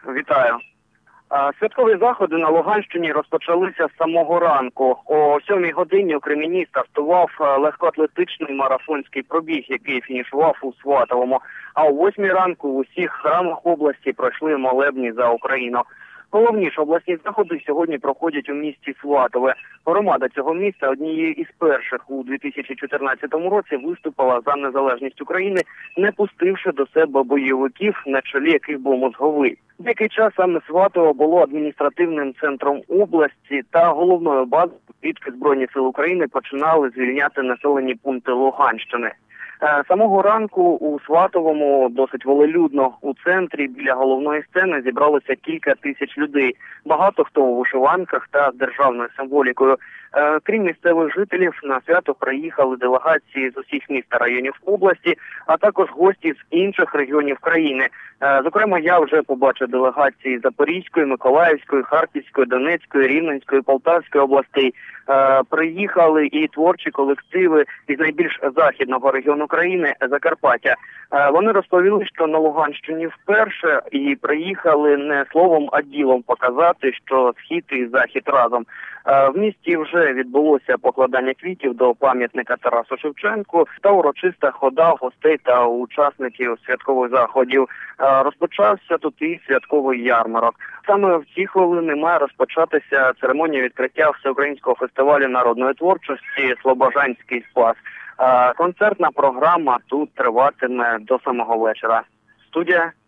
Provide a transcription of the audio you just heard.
Вітаю. Святкові заходи на Луганщині розпочалися з самого ранку. О 7 годині у Кремені стартував легкоатлетичний марафонський пробіг, який фінішував у Сватовому. А о 8 ранку в усіх храмах області пройшли молебні за Україну. Головні ж обласні заходи сьогодні проходять у місті Сватове. Громада цього міста однією із перших у 2014 році виступила за незалежність України, не пустивши до себе бойовиків, на чолі яких був Мозговий. Деякий час саме Сватове було адміністративним центром області та головною базою, звідки Збройні сили України починали звільняти населені пункти Луганщини. Самого ранку у Сватовому, досить волелюдно, у центрі біля головної сцени зібралося кілька тисяч людей. Багато хто у вишиванках та з державною символікою. Крім місцевих жителів, на свято приїхали делегації з усіх міст та районів області, а також гості з інших регіонів країни. Зокрема, я вже побачив делегації Запорізької, Миколаївської, Харківської, Донецької, Рівненської, Полтавської областей. Приїхали і творчі колективи із найбільш західного регіону країни – Закарпаття. Вони розповіли, що на Луганщині вперше і приїхали не словом, а ділом показати, що схід і захід разом. В місті вже відбулося покладання квітів до пам'ятника Тарасу Шевченку та урочиста хода гостей та учасників святкових заходів. Розпочався тут і святковий ярмарок. Саме в ці хвилини має розпочатися церемонія відкриття всеукраїнського фестивалю народної творчості «Слобожанський спас». Концертна програма тут триватиме до самого вечора. Студія.